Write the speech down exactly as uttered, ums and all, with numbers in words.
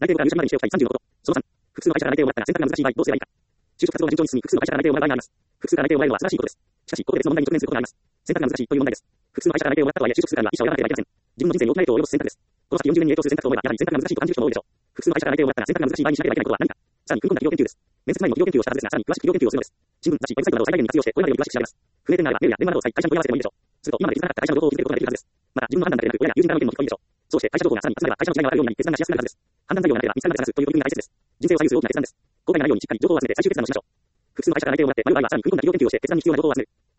内定後から入社までにしておきたいさんじゅうのこと。そのさん、複数の会社から内定をもらったが選択が難しい場合、どうすればいいか。就職活動が順調に進み、複数の会社から内定をもらう場合があります。複数から内定をもらえるのは素晴らしいことです。しかし、ここで別の問題に直面することがあります。選択が難しいという問題です。複数の会社から内定をもらったとはいえ、就職するからには一社を選ばなければいけません。自分の人生に大きな影響を及ぼす選択です。この先よんじゅうねんに影響する選択と思えば、やはり選択が難しいと感じる人も多いでしょう。複数の会社から内定をもらったが選択が難しい場合にしなければいけないことは何か。さらに、踏み込んだ企業研究です。面接前にも企業研究をしたはずですが、さらに詳しく企業研究をするのです。新聞、雑誌、ウェブサイトなどを最大限に活用して、これまでより詳しく調べます。不明点があれば、メールや電話などを使い、会社に問い合わせてもいいでしょう。すると、今まで気づかなかった会社の情報を見つけることができるはずです。また、自分の判断だけでなく、親や友人からの意見も聞くといいでしょう。そうして会社情報がさらに集まれば、会社の違いが分かるようになり、決断がしやすくなるはずです。判断材料がなければ見つからなくなるという取り組みが大切です。人生を左右する大きな決断です。後悔がないようにしっかり情報を集めて最終決断をしましょう。複数の会社から内定をもらって迷う場合は、さらに踏み込んだ企業研究をして決断に必要な情報を集める。